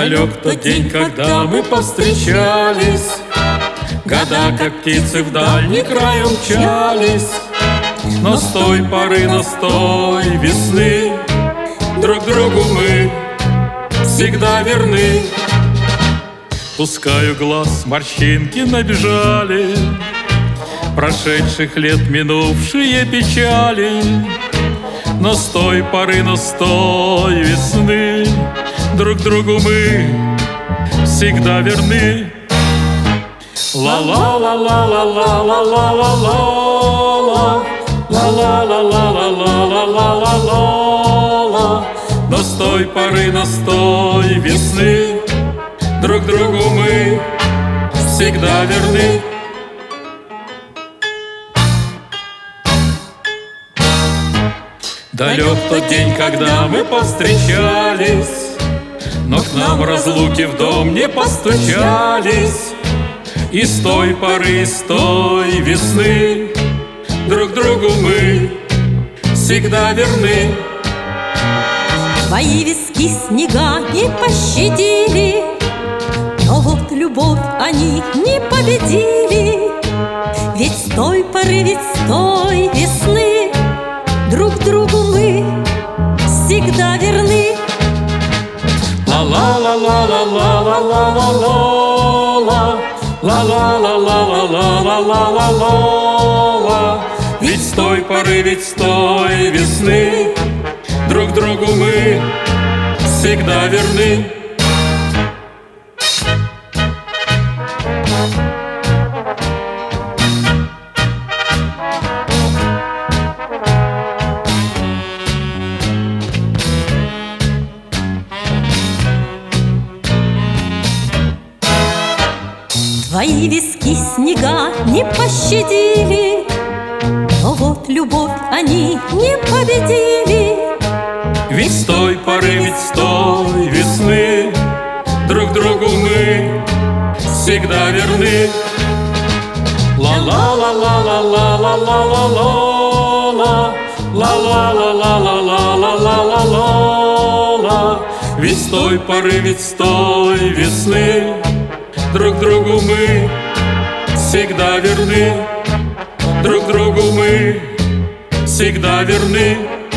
Далек тот день, когда мы повстречались, года, как птицы, в дальний край умчались. Но с той поры, но с той весны друг другу мы всегда верны. Пускаю глаз, морщинки набежали, прошедших лет минувшие печали. Но с той поры, но с той весны друг другу мы всегда верны. Ла-ла-ла-ла-ла-ла-ла-ла-ла-ла, ла-ла-ла-ла-ла-ла-ла-ла-ла. Но с той поры, но с той весны друг другу мы всегда верны. Далек тот день, когда мы повстречались, но к нам разлуки в дом не постучались. И с той поры, с той весны друг другу мы всегда верны. Твои виски снега не пощадили, но вот любовь они не победили. Ведь с той поры, ведь с той весны друг другу мы всегда верны. Ла-ла-ла-ла-ла-ла-ла-ла-ла, ла-ла-ла-ла-ла-ла-ла-ла-ла. Ведь с той поры, ведь с той весны друг другу мы всегда верны. Твои виски снега не пощадили, но вот любовь они не победили. Ведь с той поры, ведь с той весны друг другу мы всегда верны. Ла-ла-ла-ла-ла-ла-ла-ла-ла, ла-ла-ла-ла-ла-ла-ла-ла-ла. Ведь с той поры, ведь с той весны друг другу мы всегда верны. Друг другу мы всегда верны.